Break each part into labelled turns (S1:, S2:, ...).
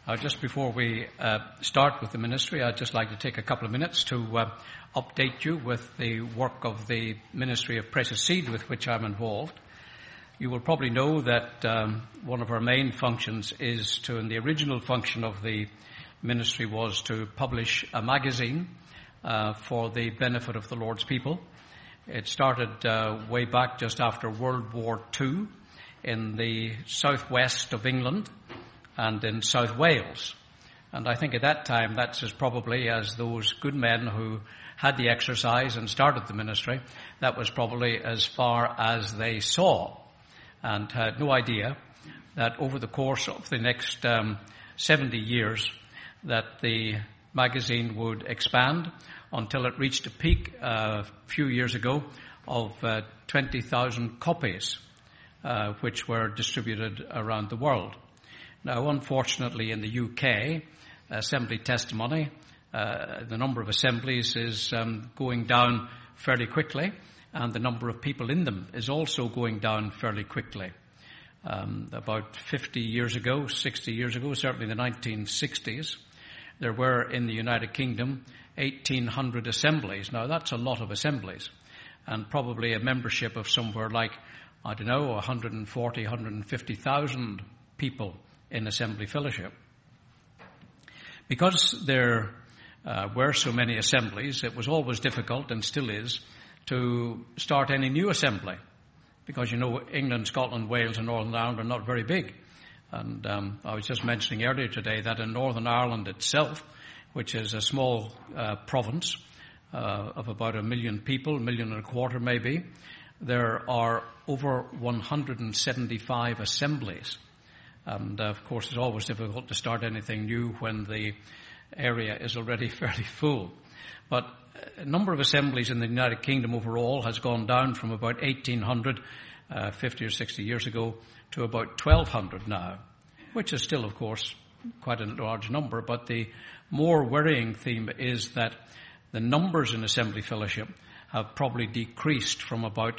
S1: Just before we start with the ministry, I'd just like to take a couple of minutes to update you with the work of the Ministry of Precious Seed with which I'm involved. You will probably know that one of our main functions is to, and the original function of the ministry was to publish a magazine for the benefit of the Lord's people. It started way back just after World War II in the southwest of England and in South Wales. And I think at that time, that's as probably as those good men who had the exercise and started the ministry, that was probably as far as they saw, and had no idea that over the course of the next 70 years that the magazine would expand until it reached a peak a few years ago of 20,000 copies, which were distributed around the world. Now, unfortunately, in the UK, assembly testimony, the number of assemblies is going down fairly quickly, and the number of people in them is also going down fairly quickly. About 50 years ago, 60 years ago, certainly in the 1960s, there were in the United Kingdom 1,800 assemblies. Now, that's a lot of assemblies, and probably a membership of somewhere like, 140, 150,000 people in assembly fellowship. Because there were so many assemblies, it was always difficult, and still is, to start any new assembly. Because, England, Scotland, Wales and Northern Ireland are not very big. And I was just mentioning earlier today that in Northern Ireland itself, which is a small province of about 1 million people, 1.25 million maybe, there are over 175 assemblies. And, of course, it's always difficult to start anything new when the area is already fairly full. But a number of assemblies in the United Kingdom overall has gone down from about 1,800 50 or 60 years ago to about 1,200 now, which is still, of course, quite a large number. But the more worrying theme is that the numbers in assembly fellowship have probably decreased from about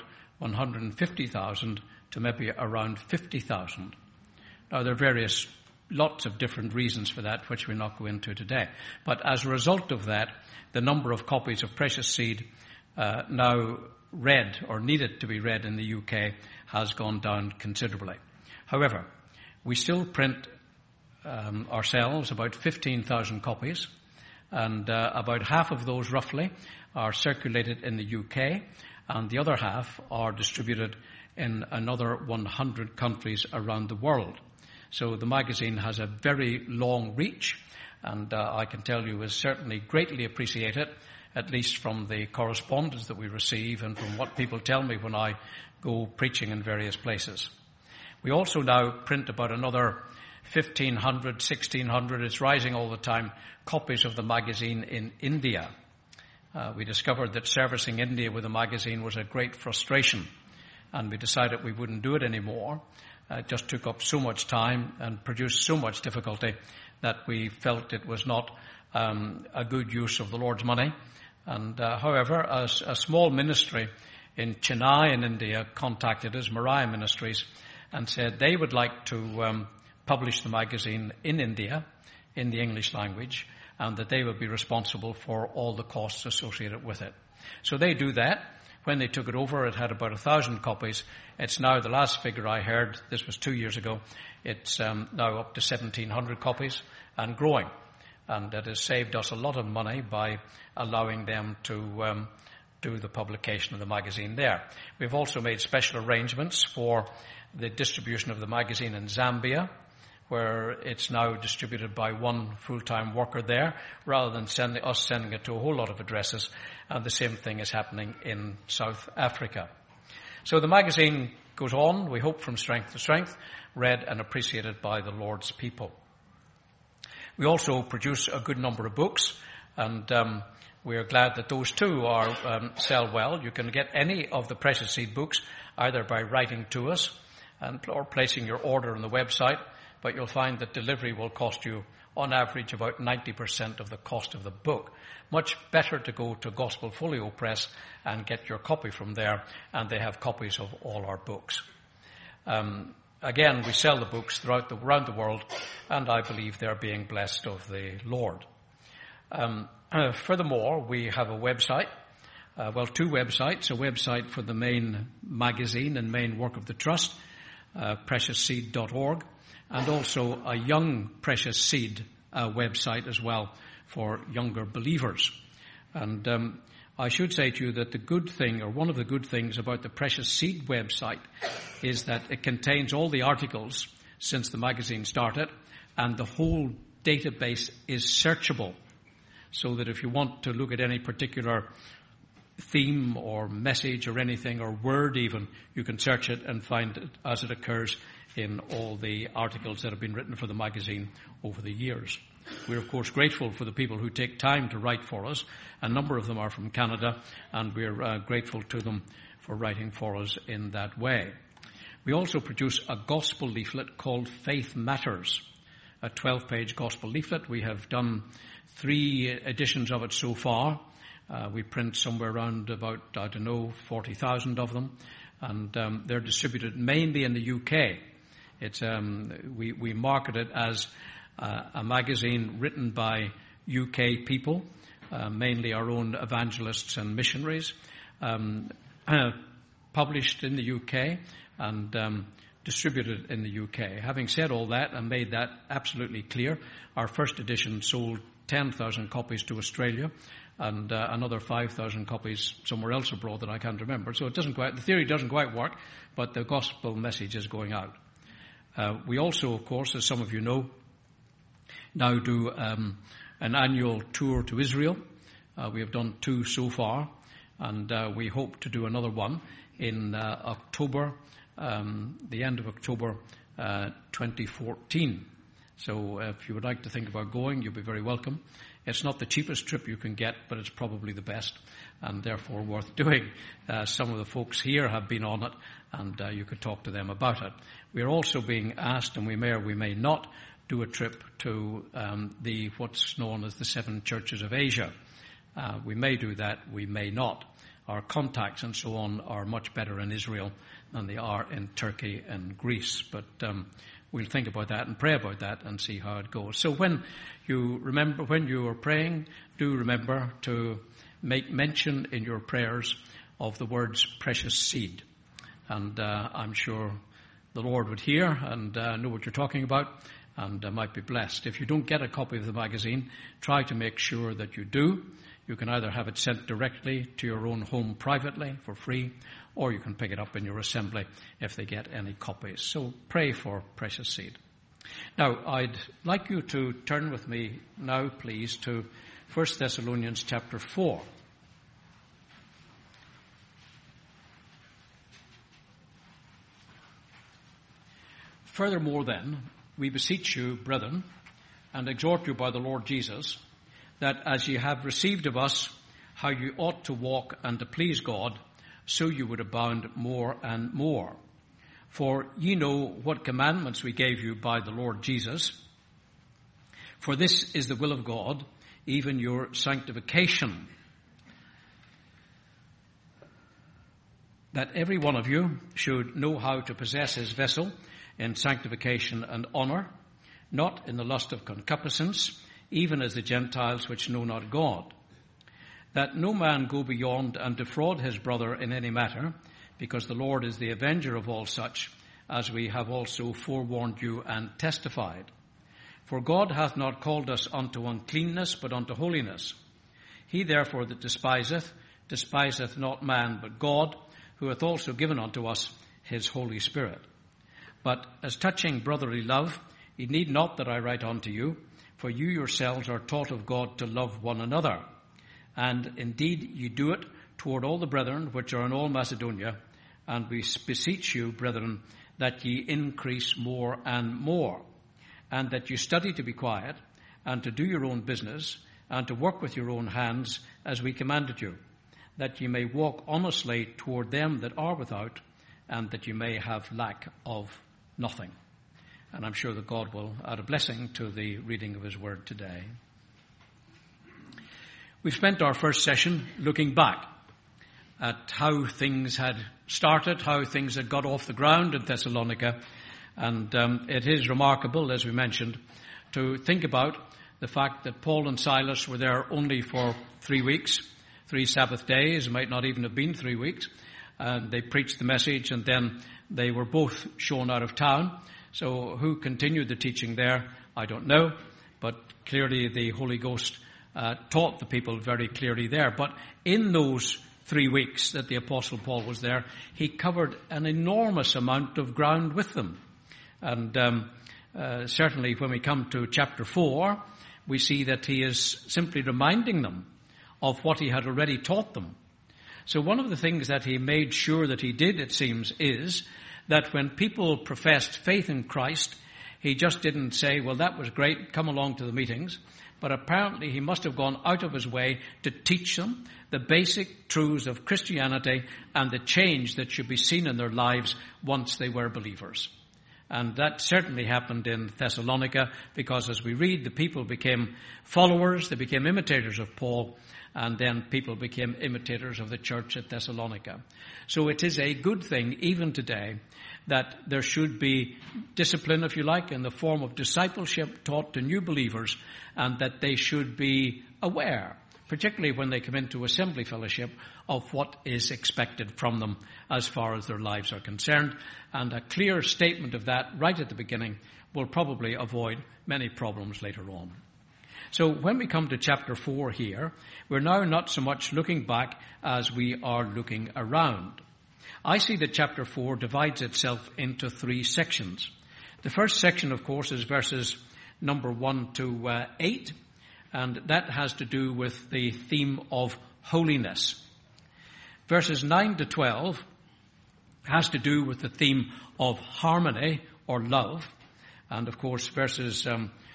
S1: 150,000 to maybe around 50,000. Now, there are lots of different reasons for that, which we'll not go into today. But as a result of that, the number of copies of Precious Seed now read or needed to be read in the UK has gone down considerably. However, we still print ourselves about 15,000 copies, and about half of those roughly are circulated in the UK, and the other half are distributed in another 100 countries around the world. So the magazine has a very long reach, and I can tell you is certainly greatly appreciated, at least from the correspondence that we receive and from what people tell me when I go preaching in various places. We also now print about another 1,500, 1,600, it's rising all the time, copies of the magazine in India. We discovered that servicing India with a magazine was a great frustration, and we decided we wouldn't do it anymore. It just took up so much time and produced so much difficulty that we felt it was not a good use of the Lord's money. And however, a small ministry in Chennai in India contacted us, Moriah Ministries, and said they would like to publish the magazine in India in the English language, and that they would be responsible for all the costs associated with it. So they do that. When they took it over, it had about 1,000 copies. It's now, the last figure I heard, this was 2 years ago, it's now up to 1,700 copies and growing. And it has saved us a lot of money by allowing them to do the publication of the magazine there. We've also made special arrangements for the distribution of the magazine in Zambia, where it's now distributed by one full-time worker there, rather than sending it to a whole lot of addresses. And the same thing is happening in South Africa. So the magazine goes on, we hope, from strength to strength, read and appreciated by the Lord's people. We also produce a good number of books, and we are glad that those too sell well. You can get any of the Precious Seed books either by writing to us or placing your order on the website, but you'll find that delivery will cost you, on average, about 90% of the cost of the book. Much better to go to Gospel Folio Press and get your copy from there, and they have copies of all our books. again, we sell the books around the world, and I believe they're being blessed of the Lord. Furthermore, we have a website, two websites, a website for the main magazine and main work of the Trust, preciousseed.org, and also a Young Precious Seed website as well for younger believers. And I should say to you that the good thing, or one of the good things about the Precious Seed website, is that it contains all the articles since the magazine started, and the whole database is searchable, so that if you want to look at any particular theme or message or anything, or word even, you can search it and find it as it occurs in all the articles that have been written for the magazine over the years. We're, of course, grateful for the people who take time to write for us. A number of them are from Canada, and we're grateful to them for writing for us in that way. We also produce a gospel leaflet called Faith Matters, a 12-page gospel leaflet. We have done 3 editions of it so far. We print somewhere around about, 40,000 of them, and they're distributed mainly in the UK. It's we market it as a magazine written by UK people, mainly our own evangelists and missionaries, published in the UK and distributed in the UK. Having said all that and made that absolutely clear, our first edition sold 10,000 copies to Australia and another 5,000 copies somewhere else abroad that I can't remember. So the theory doesn't quite work, but the gospel message is going out. We also, of course, as some of you know, now do an annual tour to Israel. We have done 2 so far, and we hope to do another one in October, the end of October 2014. So if you would like to think about going, you'll be very welcome. It's not the cheapest trip you can get, but it's probably the best, and therefore worth doing. Some of the folks here have been on it, and you could talk to them about it. We are also being asked, and we may or we may not, do a trip to what's known as the 7 churches of Asia. We may do that, we may not. Our contacts and so on are much better in Israel than they are in Turkey and Greece. But we'll think about that and pray about that and see how it goes. So when you are praying, do remember to make mention in your prayers of the words precious seed. And I'm sure the Lord would hear and know what you're talking about, and might be blessed. If you don't get a copy of the magazine, try to make sure that you do. You can either have it sent directly to your own home privately for free, or you can pick it up in your assembly if they get any copies. So pray for Precious Seed. Now, I'd like you to turn with me now, please, to 1 Thessalonians chapter 4. Furthermore then, we beseech you, brethren, and exhort you by the Lord Jesus, that as ye have received of us how you ought to walk and to please God, so you would abound more and more. For ye know what commandments we gave you by the Lord Jesus. For this is the will of God, even your sanctification, that every one of you should know how to possess his vessel in sanctification and honour, not in the lust of concupiscence, even as the Gentiles which know not God. That no man go beyond and defraud his brother in any matter, because the Lord is the avenger of all such, as we have also forewarned you and testified. For God hath not called us unto uncleanness, but unto holiness. He therefore that despiseth not man, but God, who hath also given unto us his Holy Spirit. But as touching brotherly love, ye need not that I write unto you, for you yourselves are taught of God to love one another. And indeed ye do it toward all the brethren which are in all Macedonia, and we beseech you, brethren, that ye increase more and more, and that you study to be quiet, and to do your own business, and to work with your own hands, as we commanded you, that ye may walk honestly toward them that are without, and that you may have lack of nothing. And I'm sure that God will add a blessing to the reading of his word today. We've spent our first session looking back at how things had started, how things had got off the ground in Thessalonica, And it is remarkable, as we mentioned, to think about the fact that Paul and Silas were there only for 3 weeks, 3 Sabbath days. It might not even have been 3 weeks. They preached the message, and then they were both shown out of town. So who continued the teaching there, I don't know. But clearly the Holy Ghost taught the people very clearly there. But in those 3 weeks that the Apostle Paul was there, he covered an enormous amount of ground with them. And certainly when we come to chapter 4, we see that he is simply reminding them of what he had already taught them. So one of the things that he made sure that he did, it seems, is that when people professed faith in Christ, he just didn't say, well, that was great, come along to the meetings. But apparently he must have gone out of his way to teach them the basic truths of Christianity and the change that should be seen in their lives once they were believers. And that certainly happened in Thessalonica, because as we read, the people became followers, they became imitators of Paul, and then people became imitators of the church at Thessalonica. So it is a good thing, even today, that there should be discipline, if you like, in the form of discipleship taught to new believers, and that they should be aware, particularly when they come into assembly fellowship, of what is expected from them as far as their lives are concerned. And a clear statement of that right at the beginning will probably avoid many problems later on. So when we come to chapter 4 here, we're now not so much looking back as we are looking around. I see that chapter 4 divides itself into 3 sections. The first section, of course, is verses number 1 to 8, and that has to do with the theme of holiness. Verses 9 to 12 has to do with the theme of harmony or love. And of course, verses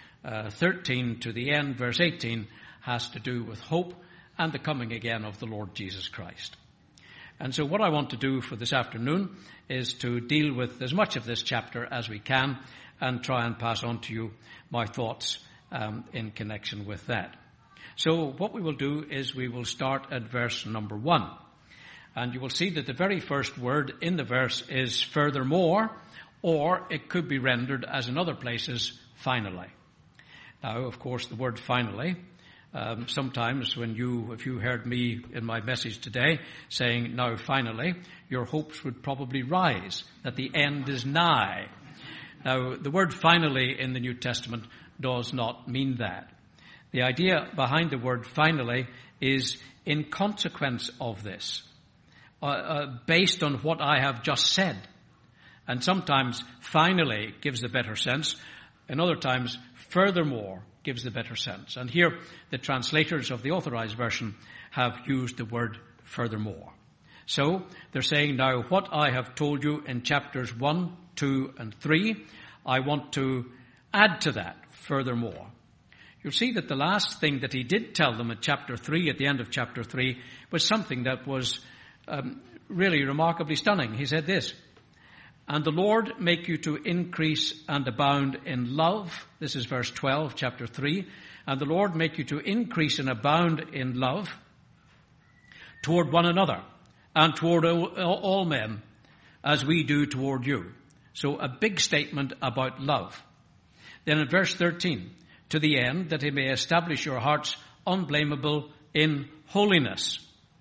S1: 13 to the end, verse 18, has to do with hope and the coming again of the Lord Jesus Christ. And so what I want to do for this afternoon is to deal with as much of this chapter as we can and try and pass on to you my thoughts in connection with that. So what we will do is we will start at verse number 1. And you will see that the very first word in the verse is furthermore, or it could be rendered as in other places, finally. Now, of course, the word finally, sometimes if you heard me in my message today saying, now finally, your hopes would probably rise, that the end is nigh. Now, the word finally in the New Testament does not mean that. The idea behind the word finally is in consequence of this, based on what I have just said. And sometimes finally gives a better sense, and other times furthermore gives the better sense. And here the translators of the Authorized Version have used the word furthermore. So they're saying, now what I have told you in chapters 1, 2, and 3, I want to add to that furthermore. You'll see that the last thing that he did tell them at chapter 3, at the end of chapter 3, was something that was really remarkably stunning. He said this, and the Lord make you to increase and abound in love. This is verse 12, chapter 3. And the Lord make you to increase and abound in love toward one another and toward all men as we do toward you. So a big statement about love. Then in verse 13, to the end that he may establish your hearts unblameable in holiness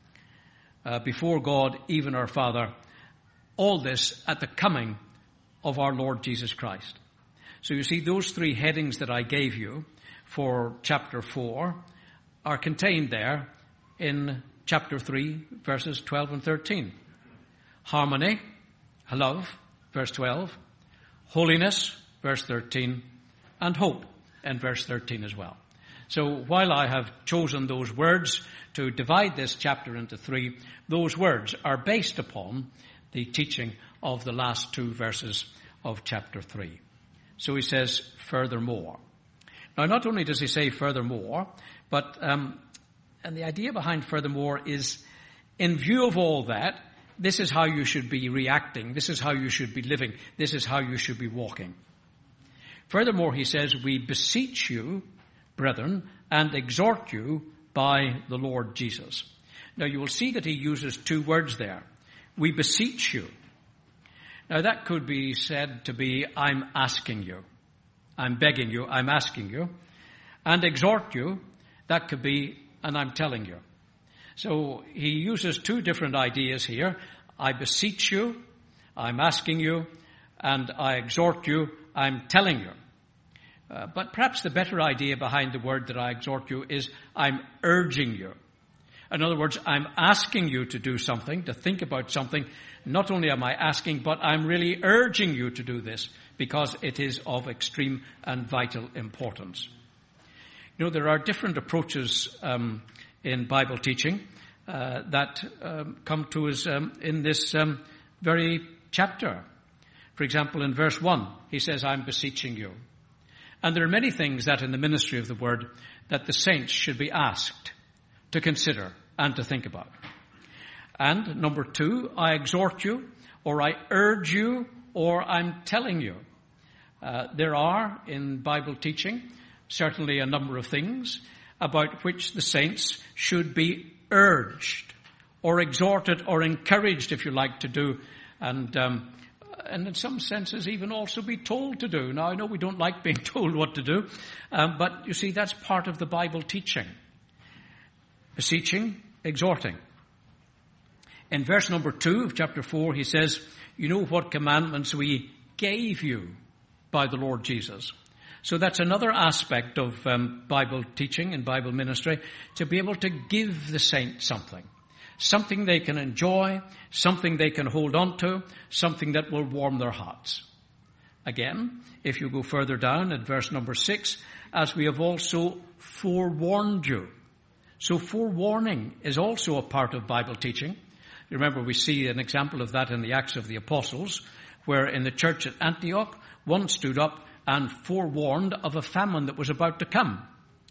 S1: before God, even our Father. All this at the coming of our Lord Jesus Christ. So you see, those 3 headings that I gave you for chapter 4 are contained there in chapter 3, verses 12 and 13. Harmony, love, verse 12. Holiness, verse 13. And hope, in verse 13 as well. So while I have chosen those words to divide this chapter into 3, those words are based upon the teaching of the last 2 verses of chapter 3. So he says, furthermore. Now, not only does he say furthermore, but and the idea behind furthermore is, in view of all that, this is how you should be reacting. This is how you should be living. This is how you should be walking. Furthermore, he says, we beseech you, brethren, and exhort you by the Lord Jesus. Now, you will see that he uses 2 words there. We beseech you. Now that could be said to be, I'm asking you, I'm begging you, I'm asking you. And exhort you, that could be, and I'm telling you. So he uses two different ideas here. I beseech you, I'm asking you, and I exhort you, I'm telling you. But perhaps the better idea behind the word that I exhort you is I'm urging you. In other words, I'm asking you to do something, to think about something. Not only am I asking, but I'm really urging you to do this because it is of extreme and vital importance. You know, there are different approaches in Bible teaching that come to us in this very chapter. For example, in verse 1, he says, I'm beseeching you. And there are many things that in the ministry of the word that the saints should be asked to consider and to think about. And number 2, I exhort you, or I urge you, or I'm telling you. There are in Bible teaching certainly a number of things about which the saints should be urged or exhorted or encouraged, if you like, to do, and in some senses even also be told to do. Now, I know we don't like being told what to do, but you see, that's part of the Bible teaching. Beseeching, exhorting. In verse number 2 of chapter 4, he says, you know what commandments we gave you by the Lord Jesus. So that's another aspect of Bible teaching and Bible ministry, to be able to give the saints something they can enjoy, something they can hold on to, something that will warm their hearts. Again, if you go further down at verse number 6, as we have also forewarned you. So forewarning is also a part of Bible teaching. You remember we see an example of that in the Acts of the Apostles, where in the church at Antioch, one stood up and forewarned of a famine that was about to come.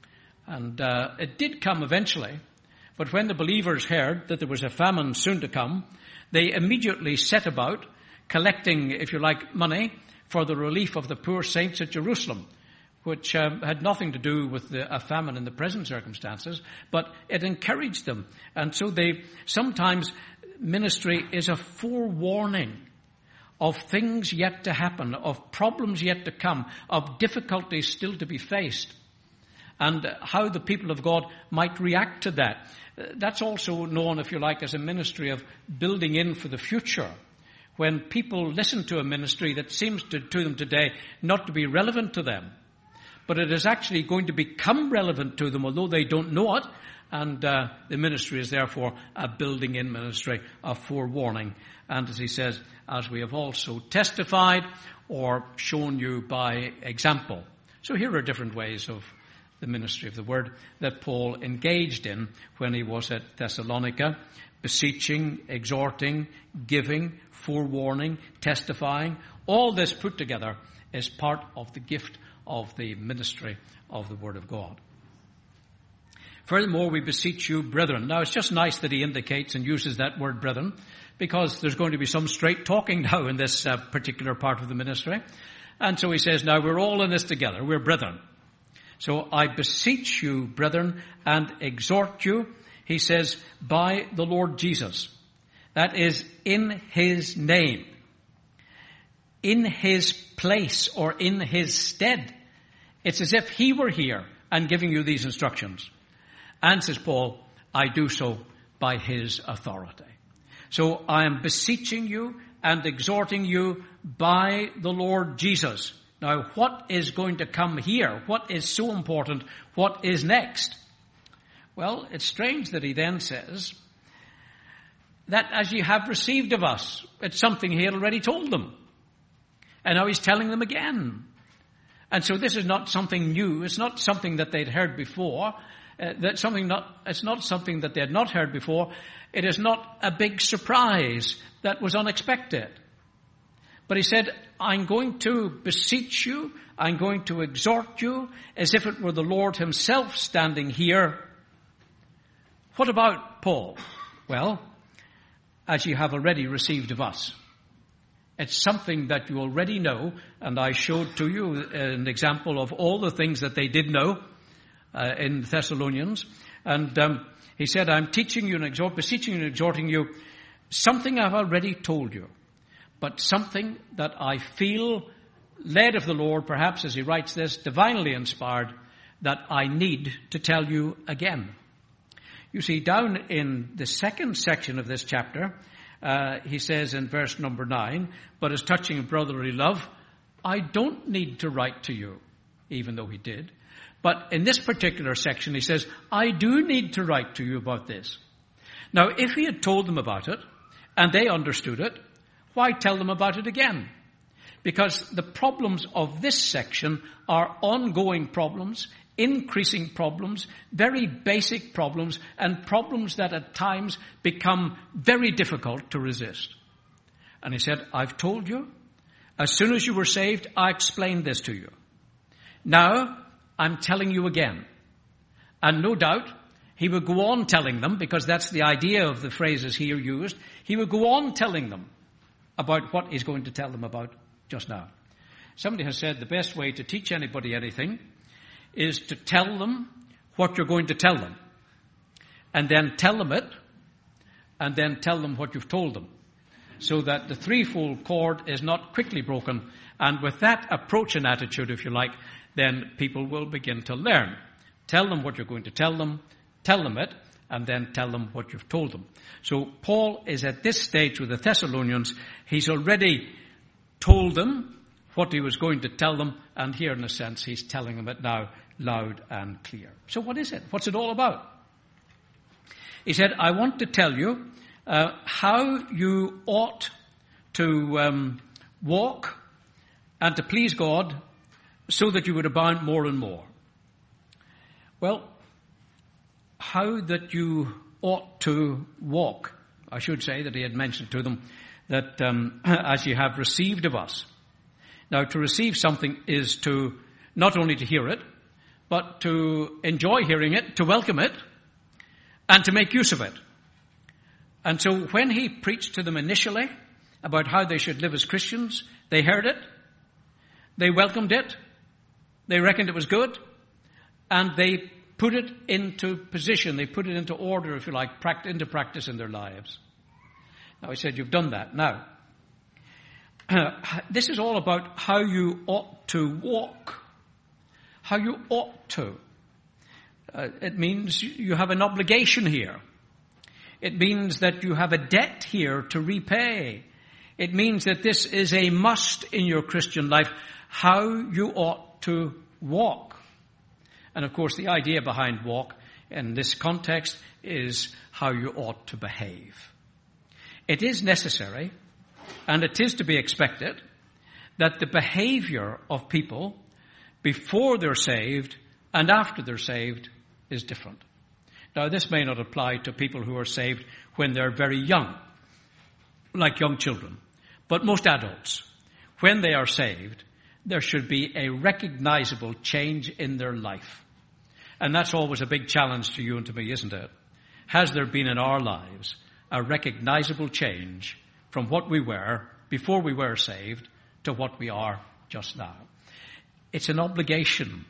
S1: And it did come eventually, but when the believers heard that there was a famine soon to come, they immediately set about collecting, if you like, money for the relief of the poor saints at Jerusalem, which had nothing to do with a famine in the present circumstances, but it encouraged them. And so sometimes ministry is a forewarning of things yet to happen, of problems yet to come, of difficulties still to be faced, and how the people of God might react to that. That's also known, if you like, as a ministry of building in for the future. When people listen to a ministry that seems to them today not to be relevant to them, but it is actually going to become relevant to them, although they don't know it. And the ministry is therefore a building in ministry, a forewarning. And as he says, as we have also testified or shown you by example. So here are different ways of the ministry of the word that Paul engaged in when he was at Thessalonica: beseeching, exhorting, giving, forewarning, testifying. All this put together is part of the gift of the ministry of the word of God. Furthermore, we beseech you, brethren. Now, it's just nice that he indicates and uses that word, brethren, because there's going to be some straight talking now in this particular part of the ministry. And so he says, now we're all in this together. We're brethren. So I beseech you, brethren, and exhort you, he says, by the Lord Jesus. That is, in his name, in his place, or in his stead. It's as if he were here and giving you these instructions. And, says Paul, I do so by his authority. So I am beseeching you and exhorting you by the Lord Jesus. Now, what is going to come here? What is so important? What is next? Well, it's strange that he then says that as you have received of us, it's something he had already told them. And now he's telling them again. And so this is not something new. It's not something that they'd heard before. It's not something that they had not heard before. It is not a big surprise that was unexpected. But he said, I'm going to beseech you, I'm going to exhort you, as if it were the Lord himself standing here. What about Paul? Well, as you have already received of us. It's something that you already know, and I showed to you an example of all the things that they did know in Thessalonians. And he said, I'm teaching you and beseeching you and exhorting you, something I've already told you. but something that I feel led of the Lord, perhaps as he writes this, divinely inspired, that I need to tell you again. You see, down in the second section of this chapter, he says in verse number 9, but as touching brotherly love, I don't need to write to you, even though he did. But in this particular section, he says, I do need to write to you about this. Now, if he had told them about it, and they understood it, why tell them about it again? Because the problems of this section are ongoing problems, increasing problems, very basic problems, and problems that at times become very difficult to resist. And he said, I've told you, as soon as you were saved, I explained this to you. Now, I'm telling you again. And no doubt, he would go on telling them, because that's the idea of the phrases here used. He would go on telling them about what he's going to tell them about just now. Somebody has said the best way to teach anybody anything is to tell them what you're going to tell them, and then tell them it, and then tell them what you've told them, so that the threefold cord is not quickly broken. And with that approach and attitude, if you like, then people will begin to learn. Tell them what you're going to tell them it, and then tell them what you've told them. So Paul is at this stage with the Thessalonians. He's already told them what he was going to tell them, and here in a sense he's telling them it now loud and clear. So what is it? What's it all about? He said, I want to tell you how you ought to walk and to please God so that you would abound more and more. Well, how that you ought to walk. I should say that he had mentioned to them that as you have received of us. Now, to receive something is to not only to hear it, but to enjoy hearing it, to welcome it, and to make use of it. And so when he preached to them initially about how they should live as Christians, they heard it, they welcomed it, they reckoned it was good, and they put it into position, they put it into order, if you like, into practice in their lives. Now, he said, you've done that. Now, this is all about how you ought to walk. How you ought to. It means you have an obligation here. It means that you have a debt here to repay. It means that this is a must in your Christian life, how you ought to walk. And of course, the idea behind walk in this context is how you ought to behave. It is necessary, and it is to be expected, that the behavior of people before they're saved and after they're saved is different. Now, this may not apply to people who are saved when they're very young, like young children. But most adults, when they are saved, there should be a recognizable change in their life. And that's always a big challenge to you and to me, isn't it? Has there been in our lives a recognizable change from what we were before we were saved to what we are just now? It's an obligation.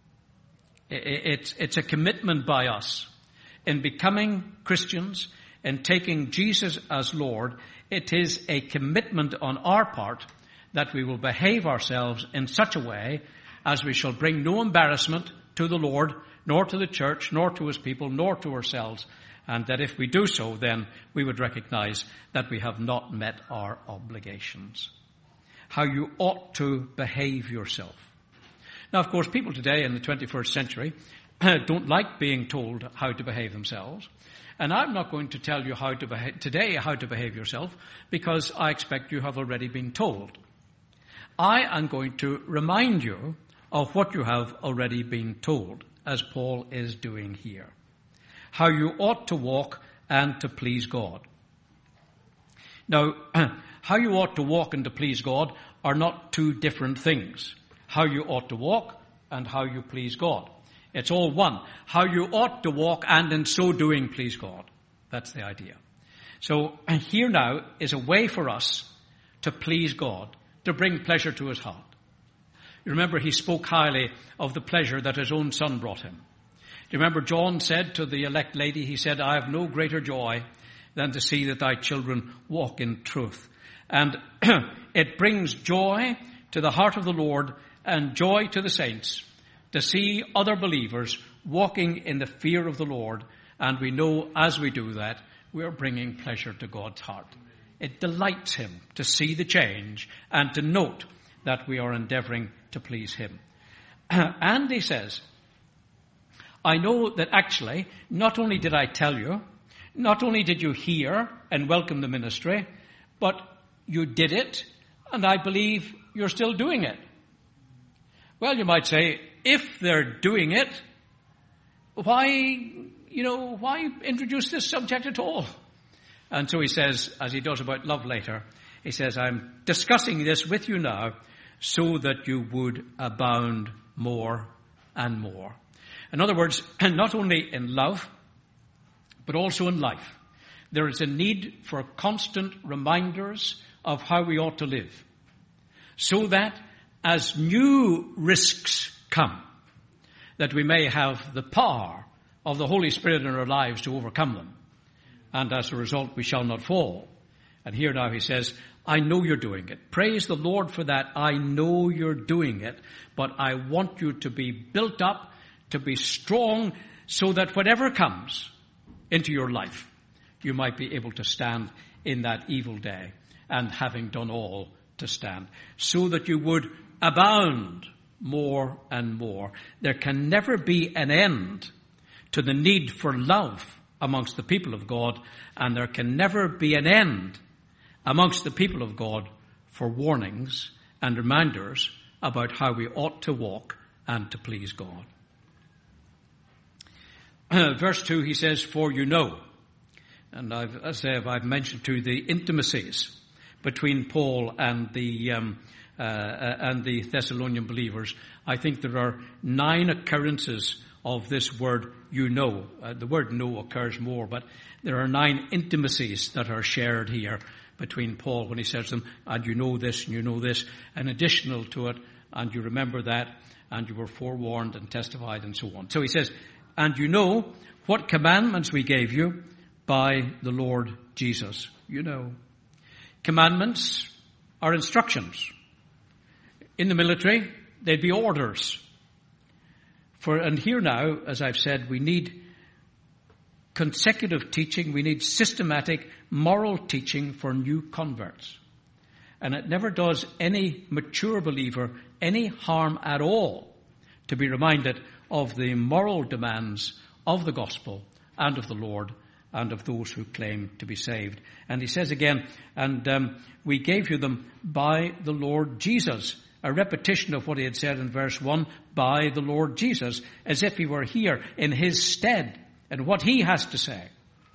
S1: It's a commitment by us. In becoming Christians and taking Jesus as Lord, it is a commitment on our part that we will behave ourselves in such a way as we shall bring no embarrassment to the Lord, nor to the church, nor to his people, nor to ourselves. And that if we do so, then we would recognize that we have not met our obligations. How you ought to behave yourself. Now, of course, people today in the 21st century don't like being told how to behave themselves. And I'm not going to tell you how to behave yourself, because I expect you have already been told. I am going to remind you of what you have already been told, as Paul is doing here. How you ought to walk and to please God. Now, how you ought to walk and to please God are not two different things. How you ought to walk and how you please God. It's all one. How you ought to walk and in so doing please God. That's the idea. So here now is a way for us to please God, to bring pleasure to his heart. You remember he spoke highly of the pleasure that his own son brought him. Do you remember John said to the elect lady, he said, I have no greater joy than to see that thy children walk in truth. And it brings joy to the heart of the Lord and joy to the saints to see other believers walking in the fear of the Lord. And we know as we do that, we are bringing pleasure to God's heart. It delights him to see the change and to note that we are endeavoring to please him. And he says, I know that actually, not only did I tell you, not only did you hear and welcome the ministry, but you did it, and I believe you're still doing it. Well, you might say, if they're doing it, why introduce this subject at all? And so he says, as he does about love later, he says, I'm discussing this with you now so that you would abound more and more. In other words, not only in love, but also in life, there is a need for constant reminders of how we ought to live, so that as new risks come, that we may have the power of the Holy Spirit in our lives to overcome them. And as a result, we shall not fall. And here now he says, I know you're doing it. Praise the Lord for that. I know you're doing it, but I want you to be built up, to be strong, so that whatever comes into your life, you might be able to stand in that evil day, and having done all, to stand, so that you would abound more and more. There can never be an end to the need for love amongst the people of God, and there can never be an end amongst the people of God for warnings and reminders about how we ought to walk and to please God. Verse 2, he says, for you know, and I've mentioned to the intimacies between Paul and the Thessalonian believers. I think there are 9 occurrences of this word, you know. The word know occurs more, but there are 9 intimacies that are shared here between Paul when he says to them, and you know this, and you know this, and additional to it, and you remember that, and you were forewarned and testified, and so on. So he says, and you know what commandments we gave you by the Lord Jesus. You know. Commandments are instructions. In the military, they'd be orders. And here now, as I've said, we need consecutive teaching. We need systematic moral teaching for new converts. And it never does any mature believer any harm at all to be reminded of the moral demands of the gospel and of the Lord and of those who claim to be saved. And he says again, and we gave you them by the Lord Jesus. A repetition of what he had said in verse 1, by the Lord Jesus, as if he were here in his stead and what he has to say.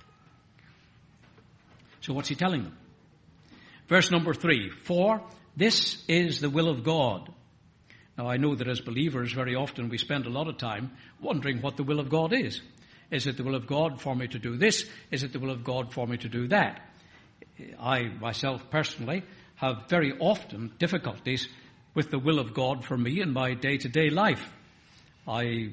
S1: So what's he telling them? Verse number 3, for this is the will of God. Now I know that as believers very often we spend a lot of time wondering what the will of God is. Is it the will of God for me to do this? Is it the will of God for me to do that? I myself personally have very often difficulties with the will of God for me in my day-to-day life. I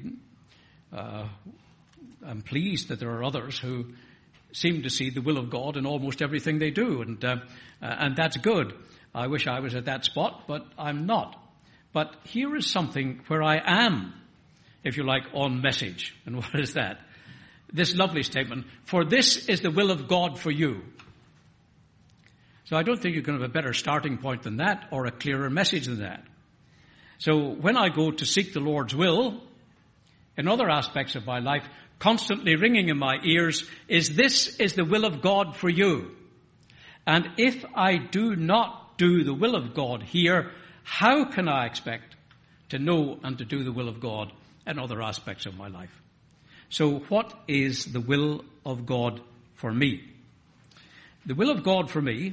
S1: am pleased that there are others who seem to see the will of God in almost everything they do, and that's good. I wish I was at that spot, but I'm not. But here is something where I am, if you like, on message. And what is that? This lovely statement, for this is the will of God for you. So I don't think you can have a better starting point than that or a clearer message than that. So when I go to seek the Lord's will in other aspects of my life, constantly ringing in my ears is this is the will of God for you. And if I do not do the will of God here, how can I expect to know and to do the will of God in other aspects of my life? So what is the will of God for me? The will of God for me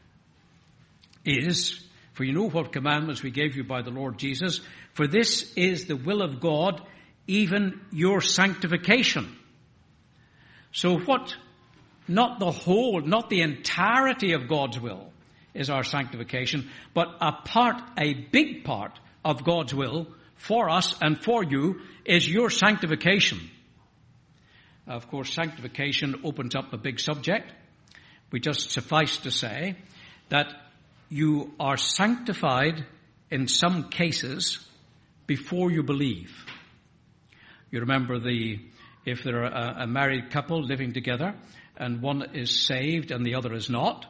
S1: is, for you know what commandments we gave you by the Lord Jesus, for this is the will of God, even your sanctification. So what, not the whole, not the entirety of God's will is our sanctification, but a big part of God's will for us and for you is your sanctification. Of course, sanctification opens up a big subject. We just suffice to say that you are sanctified in some cases before you believe. You remember if there are a married couple living together and one is saved and the other is not,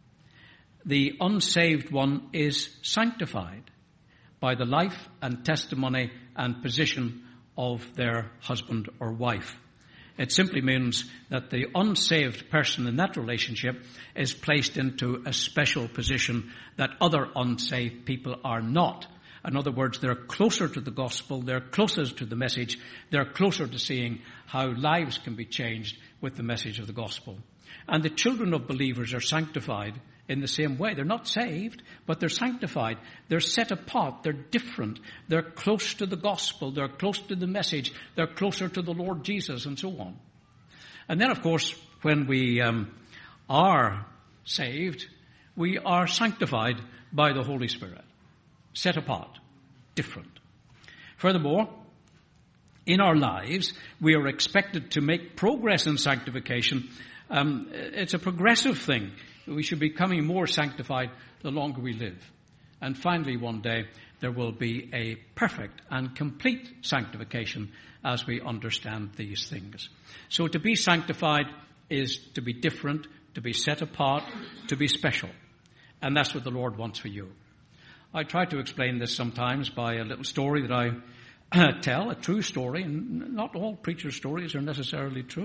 S1: the unsaved one is sanctified by the life and testimony and position of their husband or wife. It simply means that the unsaved person in that relationship is placed into a special position that other unsaved people are not. In other words, they're closer to the gospel, they're closer to the message, they're closer to seeing how lives can be changed with the message of the gospel. And the children of believers are sanctified in the same way. They're not saved, but they're sanctified. They're set apart. They're different. They're close to the gospel. They're close to the message. They're closer to the Lord Jesus, and so on. And then, of course, when we are saved, we are sanctified by the Holy Spirit. Set apart. Different. Furthermore, in our lives, we are expected to make progress in sanctification. It's a progressive thing. We should be becoming more sanctified the longer we live. And finally, one day, there will be a perfect and complete sanctification as we understand these things. So to be sanctified is to be different, to be set apart, to be special. And that's what the Lord wants for you. I try to explain this sometimes by a little story that I tell, a true story, and not all preachers' stories are necessarily true.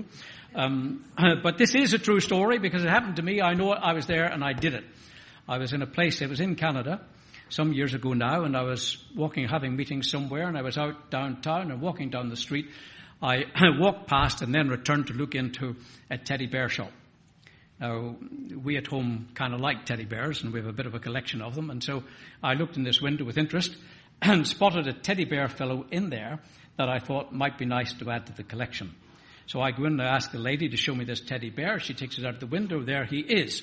S1: But this is a true story because it happened to me. I know I was there and I did it. I was in a place, it was in Canada, some years ago now, and I was walking, having meetings somewhere, and I was out downtown and walking down the street. I walked past and then returned to look into a teddy bear shop. Now, we at home kind of like teddy bears, and we have a bit of a collection of them, and so I looked in this window with interest and spotted a teddy bear fellow in there that I thought might be nice to add to the collection. So I go in and I ask the lady to show me this teddy bear. She takes it out the window. There he is.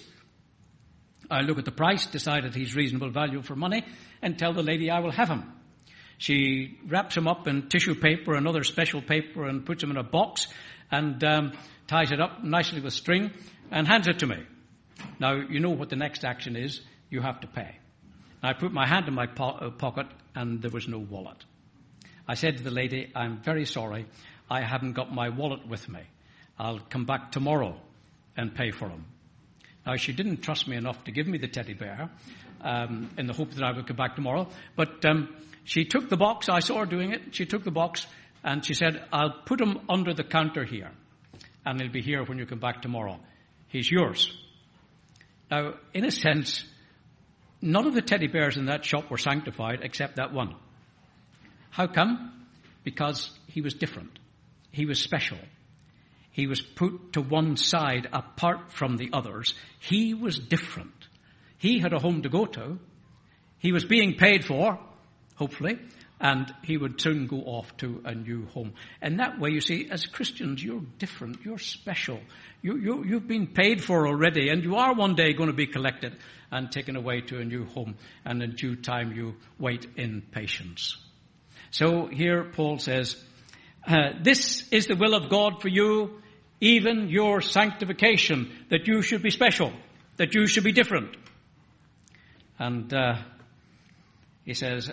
S1: I look at the price, decide that he's reasonable value for money, and tell the lady I will have him. She wraps him up in tissue paper and other special paper and puts him in a box and ties it up nicely with string and hands it to me. Now, you know what the next action is. You have to pay. I put my hand in my pocket and there was no wallet. I said to the lady, I'm very sorry, I haven't got my wallet with me. I'll come back tomorrow and pay for him. Now, she didn't trust me enough to give me the teddy bear in the hope that I would come back tomorrow. But she took the box. I saw her doing it. She took the box and she said, I'll put him under the counter here and he'll be here when you come back tomorrow. He's yours. Now, in a sense, none of the teddy bears in that shop were sanctified except that one. How come? Because he was different. He was special. He was put to one side apart from the others. He was different. He had a home to go to. He was being paid for, hopefully, and he would soon go off to a new home. And that way, you see, as Christians, you're different. You're special. You've been paid for already, and you are one day going to be collected and taken away to a new home. And in due time, you wait in patience. So here Paul says, this is the will of God for you, even your sanctification, that you should be special, that you should be different. And he says,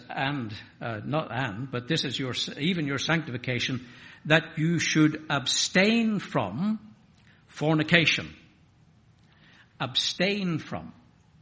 S1: but this is even your sanctification, that you should abstain from fornication. Abstain from.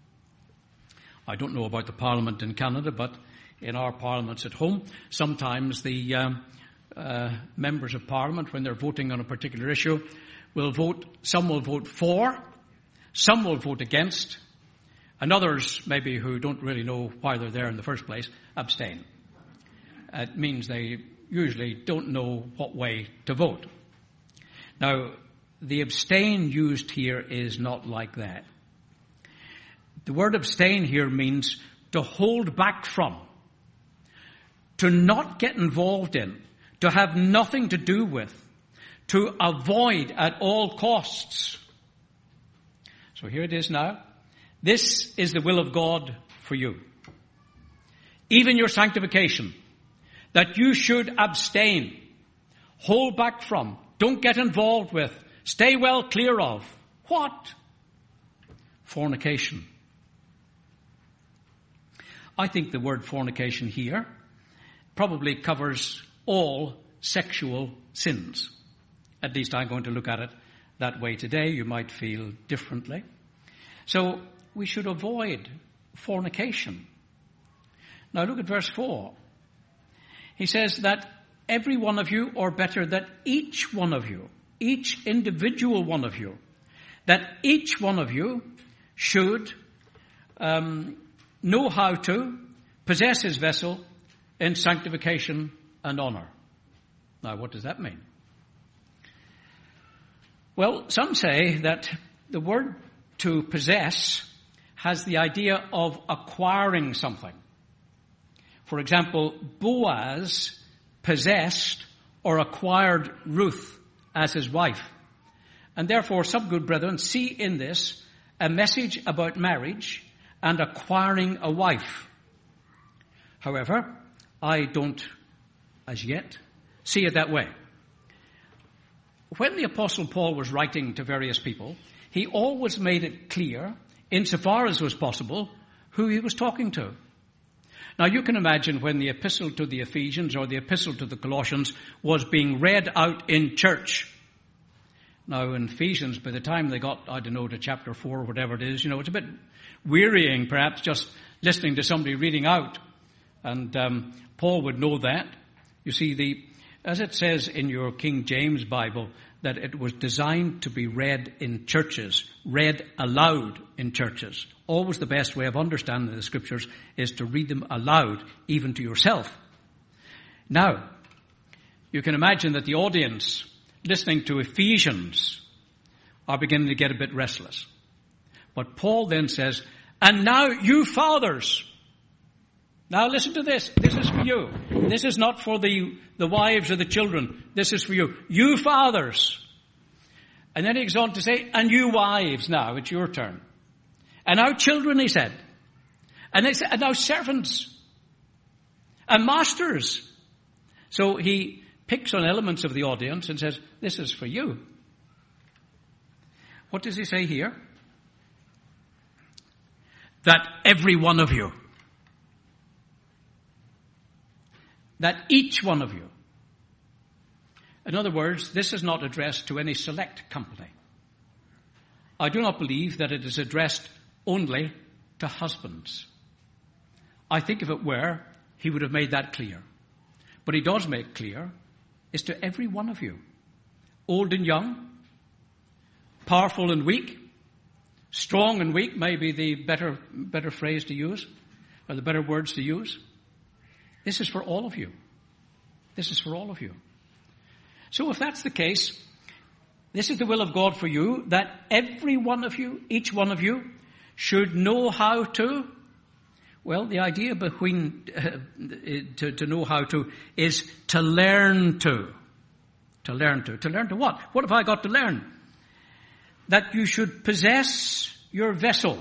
S1: I don't know about the Parliament in Canada, but in our parliaments at home, sometimes the members of Parliament, when they're voting on a particular issue, will vote. Some will vote for, some will vote against, and others, maybe who don't really know why they're there in the first place, abstain. It means they usually don't know what way to vote. Now, the abstain used here is not like that. The word abstain here means to hold back from, to not get involved in, to have nothing to do with, to avoid at all costs. So here it is now. This is the will of God for you. Even your sanctification, that you should abstain, hold back from, don't get involved with, stay well clear of. What? Fornication. I think the word fornication here probably covers all sexual sins. At least I'm going to look at it that way today. You might feel differently. So we should avoid fornication. Now look at verse 4. He says that every one of you, or better, that each one of you, each individual one of you, that each one of you should know how to possess his vessel in sanctification and honor. Now, what does that mean? Well, some say that the word to possess has the idea of acquiring something. For example, Boaz possessed or acquired Ruth as his wife. And therefore, some good brethren see in this a message about marriage and acquiring a wife. However, I don't, as yet, see it that way. When the Apostle Paul was writing to various people, he always made it clear, insofar as was possible, who he was talking to. Now you can imagine when the epistle to the Ephesians or the epistle to the Colossians was being read out in church. Now in Ephesians, by the time they got, to chapter 4 or whatever it is, it's a bit wearying perhaps just listening to somebody reading out. And Paul would know that. You see, as it says in your King James Bible, that it was designed to be read in churches, read aloud in churches. Always the best way of understanding the scriptures is to read them aloud, even to yourself. Now, you can imagine that the audience listening to Ephesians are beginning to get a bit restless. But Paul then says, and now you fathers. Now listen to this. This is for you. This is not for the wives or the children. This is for you. You fathers. And then he goes on to say, and you wives now, it's your turn. And now children, he said. And now servants. And masters. So he picks on elements of the audience and says, this is for you. What does he say here? That every one of you. That each one of you. In other words, this is not addressed to any select company. I do not believe that it is addressed only to husbands. I think if it were, he would have made that clear. But he does make clear it's to every one of you. Old and young, powerful and weak, strong and weak may be the better phrase to use, or the better words to use. This is for all of you. This is for all of you. So if that's the case, this is the will of God for you, that every one of you, each one of you, should know how to. Well, the idea between to know how to is to learn to. To learn to. To learn to what? What have I got to learn? That you should possess your vessel.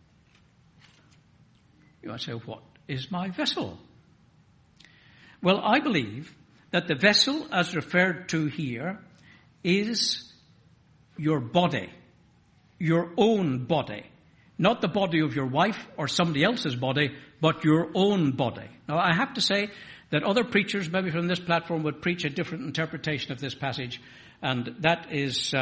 S1: You might say, what is my vessel? Well, I believe that the vessel as referred to here is your body, your own body. Not the body of your wife or somebody else's body, but your own body. Now, I have to say that other preachers, maybe from this platform, would preach a different interpretation of this passage, and that is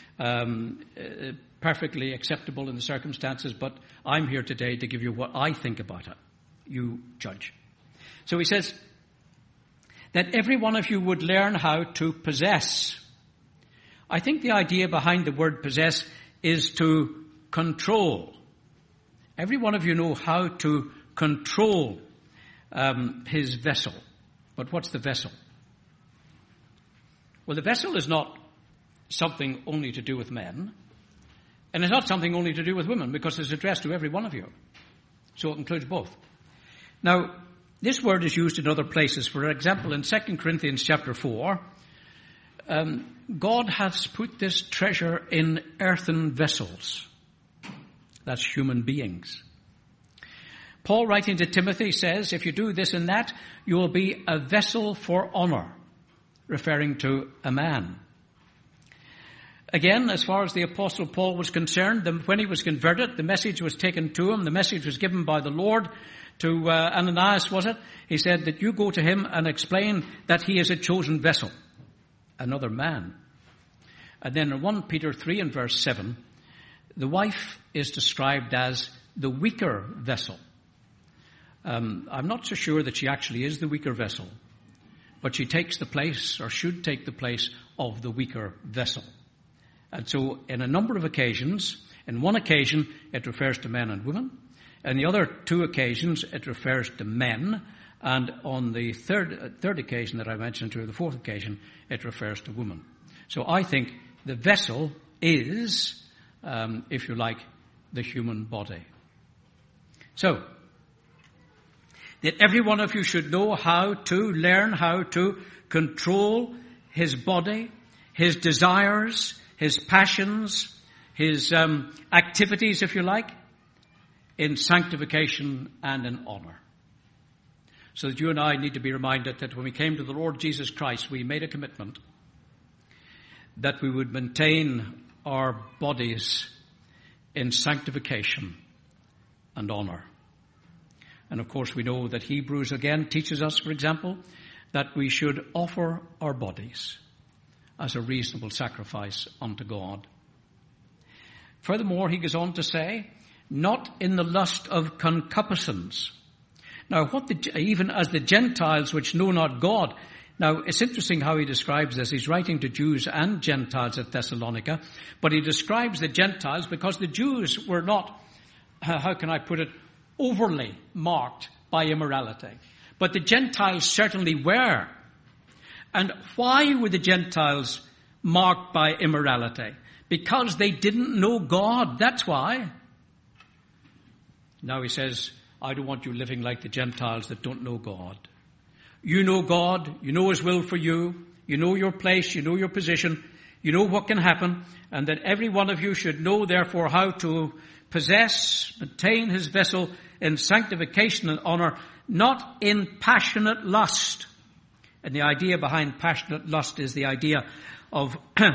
S1: perfectly acceptable in the circumstances, but I'm here today to give you what I think about it. You judge. So he says that every one of you would learn how to possess. I think the idea behind the word possess is to control. Every one of you know how to control his vessel. But what's the vessel? Well, the vessel is not something only to do with men, and it's not something only to do with women, because it's addressed to every one of you. So it includes both. Now, this word is used in other places. For example, in 2 Corinthians chapter 4, God has put this treasure in earthen vessels. That's human beings. Paul, writing to Timothy, says, if you do this and that, you will be a vessel for honor, referring to a man. Again, as far as the Apostle Paul was concerned, when he was converted, the message was taken to him. The message was given by the Lord to Ananias, was it? He said that you go to him and explain that he is a chosen vessel, another man. And then in 1 Peter 3 and verse 7, the wife is described as the weaker vessel. I'm not so sure that she actually is the weaker vessel, but she takes the place, or should take the place, of the weaker vessel. And so in a number of occasions, in one occasion it refers to men and women, and the other two occasions it refers to men, and on the third occasion that I mentioned, or the fourth occasion, it refers to women. So I think the vessel is, if you like, the human body. So, that every one of you should know learn how to control his body, his desires, his passions, his activities, if you like, in sanctification and in honor. So that you and I need to be reminded that when we came to the Lord Jesus Christ, we made a commitment that we would maintain our bodies in sanctification and honor. And of course we know that Hebrews again teaches us, for example, that we should offer our bodies as a reasonable sacrifice unto God. Furthermore, he goes on to say, not in the lust of concupiscence. Now, even as the Gentiles which know not God. Now, it's interesting how he describes this. He's writing to Jews and Gentiles at Thessalonica, but he describes the Gentiles because the Jews were not, how can I put it, overly marked by immorality. But the Gentiles certainly were. And why were the Gentiles marked by immorality? Because they didn't know God. That's why. Now he says, I don't want you living like the Gentiles that don't know God. You know God. You know his will for you. You know your place. You know your position. You know what can happen. And that every one of you should know, therefore, how to possess, maintain his vessel in sanctification and honor, not in passionate lust. And the idea behind passionate lust is the idea of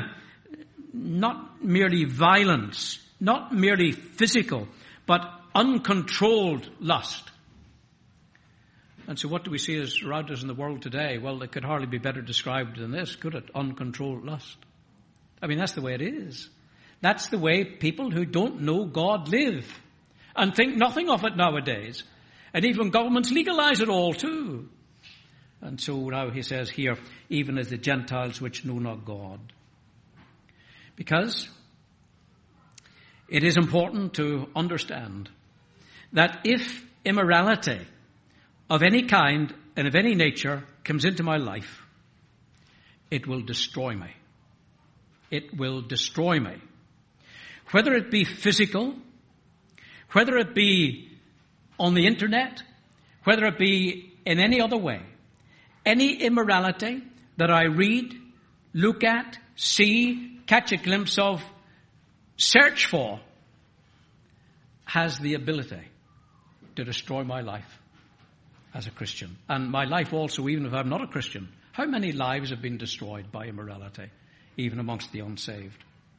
S1: not merely violence, not merely physical, but uncontrolled lust. And so what do we see as around us in the world today? Well, it could hardly be better described than this, could it? Uncontrolled lust. I mean, that's the way it is. That's the way people who don't know God live and think nothing of it nowadays. And even governments legalize it all too. And so now he says here, even as the Gentiles which know not God. Because it is important to understand that if immorality of any kind and of any nature comes into my life, it will destroy me. It will destroy me. Whether it be physical, whether it be on the internet, whether it be in any other way, any immorality that I read, look at, see, catch a glimpse of, search for, has the ability to destroy my life as a Christian. And my life also, even if I'm not a Christian. How many lives have been destroyed by immorality, even amongst the unsaved?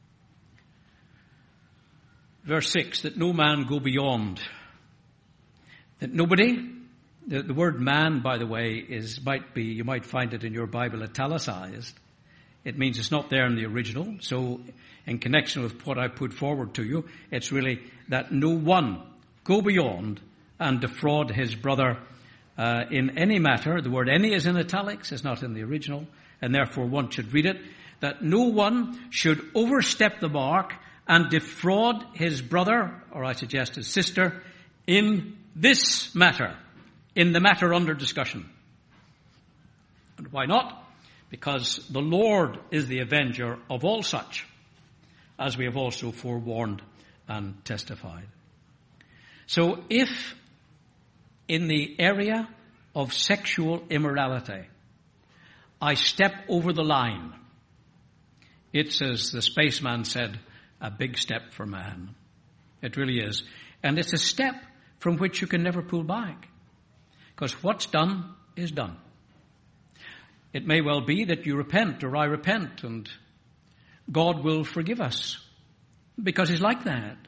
S1: Verse 6, that no man go beyond. That nobody, the word man, by the way, you might find it in your Bible italicized. It means it's not there in the original. So in connection with what I put forward to you, it's really that no one go beyond and defraud his brother in any matter. The word any is in italics, it's not in the original, and therefore one should read it. That no one should overstep the mark and defraud his brother, or I suggest his sister, in this matter, in the matter under discussion. And why not? Because the Lord is the avenger of all such, as we have also forewarned and testified. So if in the area of sexual immorality I step over the line, it's, as the spaceman said, a big step for man. It really is. And it's a step from which you can never pull back. Because what's done is done. It may well be that you repent, or I repent, and God will forgive us because He's like that.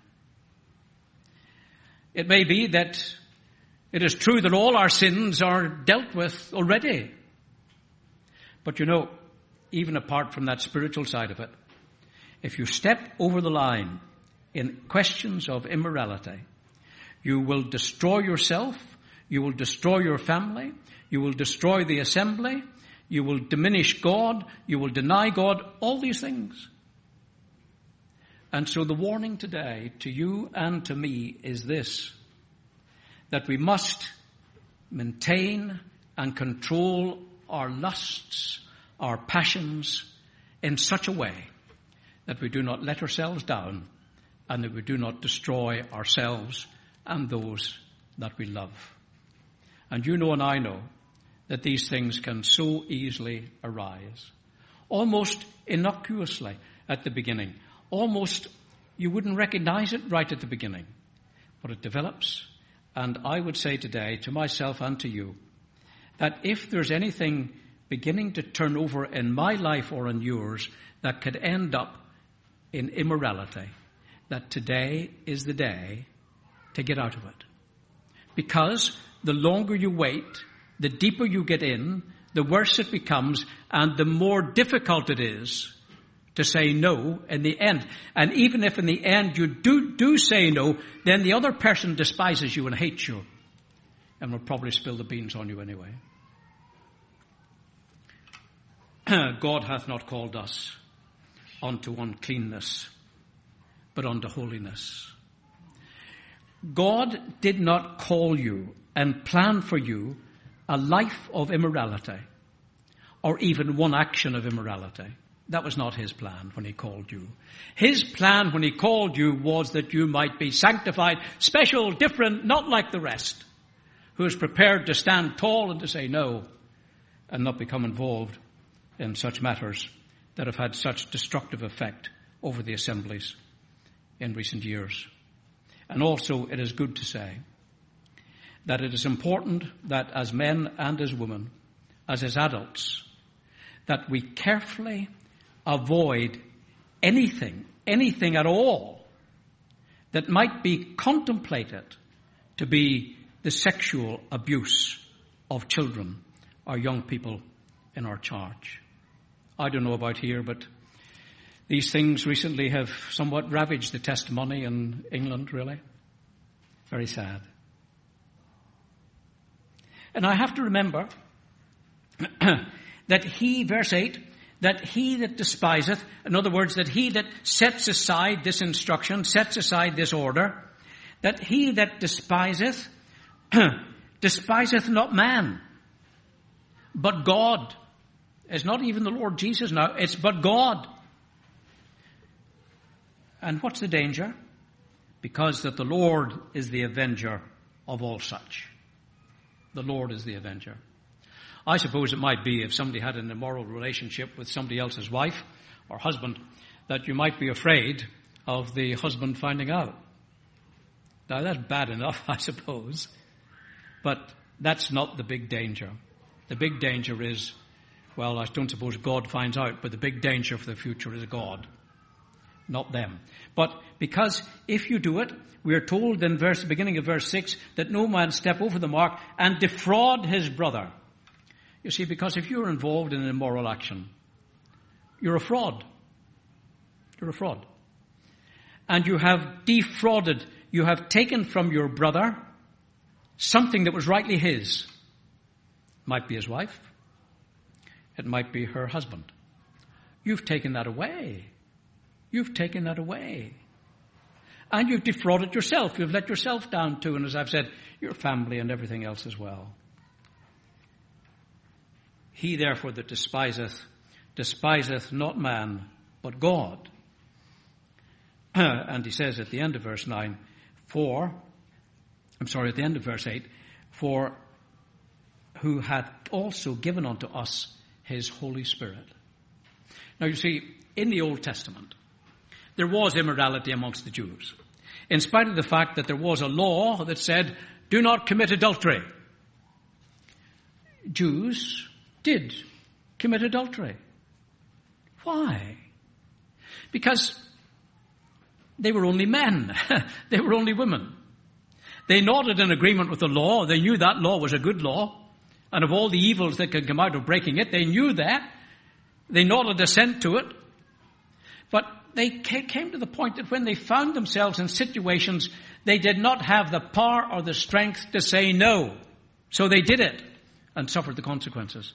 S1: It may be that it is true that all our sins are dealt with already. But even apart from that spiritual side of it, if you step over the line in questions of immorality, you will destroy yourself, you will destroy your family, you will destroy the assembly, you will diminish God, you will deny God, all these things. And so the warning today to you and to me is this, that we must maintain and control our lusts, our passions in such a way that we do not let ourselves down and that we do not destroy ourselves and those that we love. And you know and I know that these things can so easily arise, almost innocuously at the beginning. Almost you wouldn't recognize it right at the beginning, but it develops. And I would say today to myself and to you that if there's anything beginning to turn over in my life or in yours that could end up in immorality, that today is the day to get out of it. Because the longer you wait, the deeper you get in, the worse it becomes, and the more difficult it is to say no in the end. And even if in the end you do say no, then the other person despises you and hates you and will probably spill the beans on you anyway. God hath not called us unto uncleanness, but unto holiness. God did not call you and plan for you a life of immorality or even one action of immorality. That was not His plan when He called you. His plan when He called you was that you might be sanctified, special, different, not like the rest, who is prepared to stand tall and to say no and not become involved in such matters that have had such destructive effect over the assemblies in recent years. And also it is good to say that it is important that as men and as women, as adults, that we carefully avoid anything at all that might be contemplated to be the sexual abuse of children or young people in our charge. I don't know about here, but these things recently have somewhat ravaged the testimony in England, really. Very sad. And I have to remember that he, verse 8, that he that despiseth, in other words, that he that sets aside this instruction, sets aside this order, that he that despiseth, despiseth not man, but God. It's not even the Lord Jesus now, it's but God. And what's the danger? Because that the Lord is the avenger of all such. The Lord is the avenger. I suppose it might be if somebody had an immoral relationship with somebody else's wife or husband, that you might be afraid of the husband finding out. Now that's bad enough, I suppose. But that's not the big danger. The big danger is, well, I don't suppose God finds out, but the big danger for the future is God, not them. But because if you do it, we are told in the beginning of verse 6, that no man step over the mark and defraud his brother. You see, because if you're involved in an immoral action, you're a fraud. You're a fraud. And you have defrauded, you have taken from your brother something that was rightly his. It might be his wife. It might be her husband. You've taken that away. You've taken that away. And you've defrauded yourself. You've let yourself down too. And as I've said, your family and everything else as well. He therefore that despiseth not man, but God. And he says at the end of verse 9, at the end of verse 8, for who hath also given unto us his Holy Spirit. Now you see, in the Old Testament, there was immorality amongst the Jews. In spite of the fact that there was a law that said, do not commit adultery. Jews did commit adultery. Why? Because they were only men. They were only women. They nodded in agreement with the law. They knew that law was a good law. And of all the evils that could come out of breaking it, they knew that. They nodded assent to it. But they came to the point that when they found themselves in situations, they did not have the power or the strength to say no. So they did it and suffered the consequences.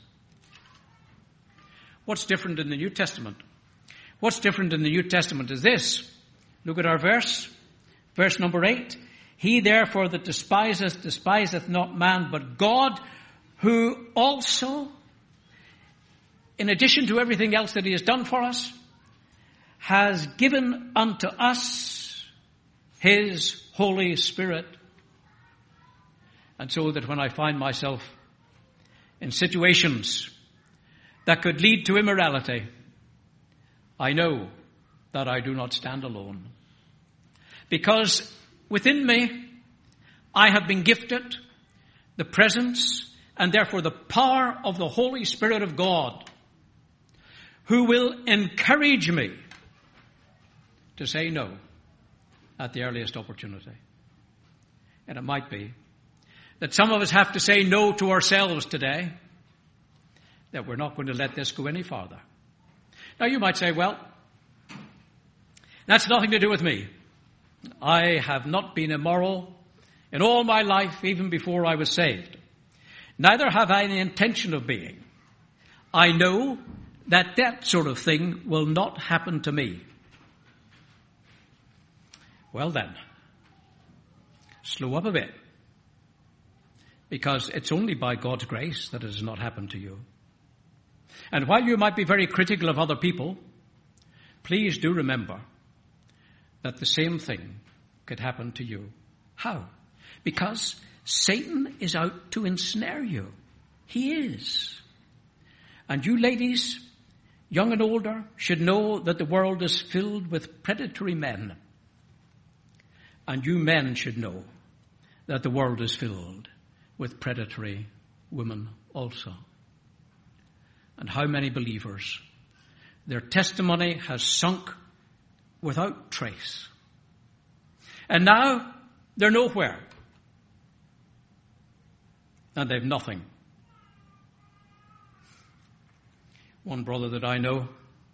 S1: What's different in the New Testament? What's different in the New Testament is this. Look at our verse. Verse number 8. He therefore that despiseth not man, but God, who also, in addition to everything else that he has done for us, has given unto us his Holy Spirit. And so that when I find myself in situations that could lead to immorality, I know that I do not stand alone. Because within me, I have been gifted the presence and therefore the power of the Holy Spirit of God, who will encourage me to say no at the earliest opportunity. And it might be that some of us have to say no to ourselves today, that we're not going to let this go any farther. Now you might say, well, that's nothing to do with me. I have not been immoral in all my life, even before I was saved. Neither have I any intention of being. I know that that sort of thing will not happen to me. Well then, slow up a bit. Because it's only by God's grace that it has not happened to you. And while you might be very critical of other people, please do remember that the same thing could happen to you. How? Because Satan is out to ensnare you. He is. And you ladies, young and older, should know that the world is filled with predatory men. And you men should know that the world is filled with predatory women also. And how many believers, their testimony has sunk without trace. And now they're nowhere. And they've nothing. One brother that I know,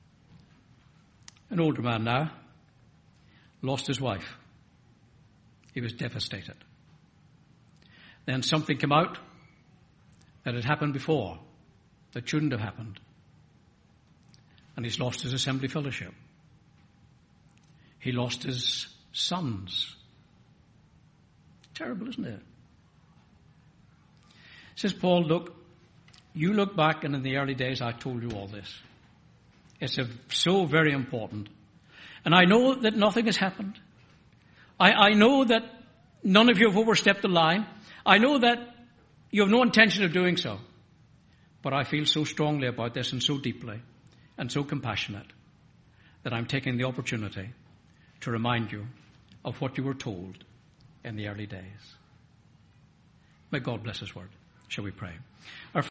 S1: an older man now, lost his wife. He was devastated. Then something came out that had happened before, that shouldn't have happened. And he's lost his assembly fellowship. He lost his sons. Terrible, isn't it? Says Paul, look, you look back, and in the early days I told you all this. It's so very important. And I know that nothing has happened. I know that none of you have overstepped the line. I know that you have no intention of doing so. But I feel so strongly about this and so deeply and so compassionate that I'm taking the opportunity to remind you of what you were told in the early days. May God bless his word. Shall we pray?